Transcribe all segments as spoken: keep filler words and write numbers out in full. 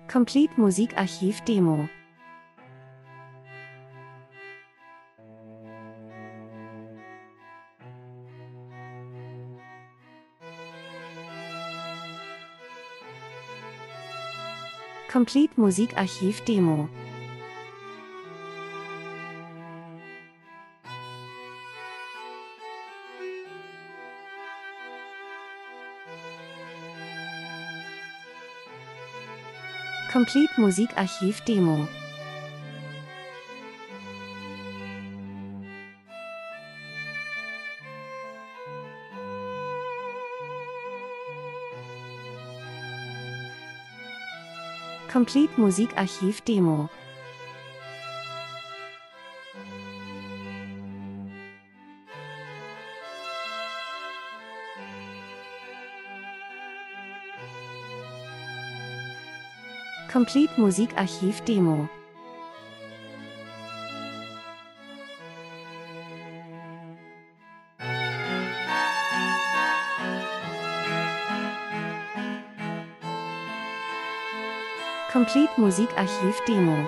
Complete Musikarchiv Demo. Complete Musikarchiv Demo. Complete Musikarchiv Demo. Complete Musikarchiv Demo. Complete Musikarchiv Demo. Complete Musikarchiv Demo.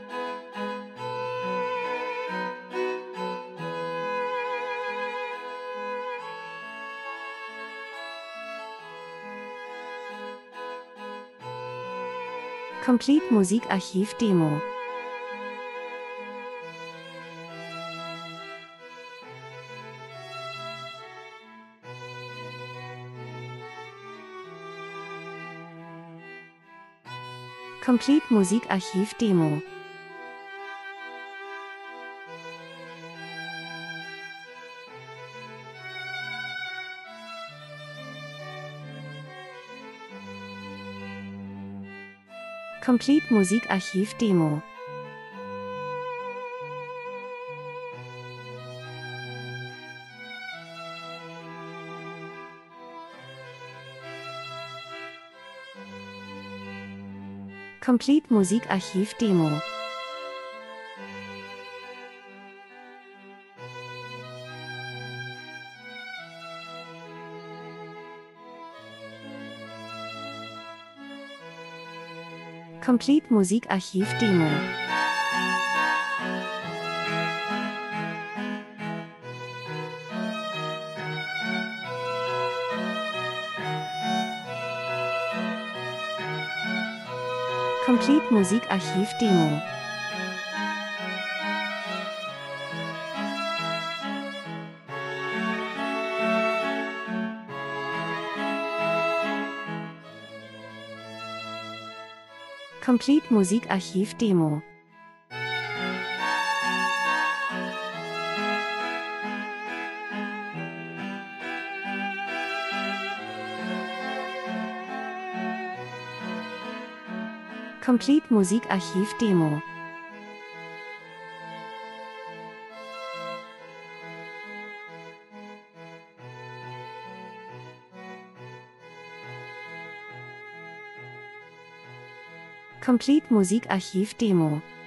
Complete Musikarchiv Demo. Complete Musikarchiv Demo. Complete Musikarchiv Demo. Complete Musikarchiv Demo. Complete Musikarchiv Demo. Complete Musikarchiv Demo. Complete Musikarchiv Demo. Complete Musikarchiv Demo. Complete Musikarchiv Demo.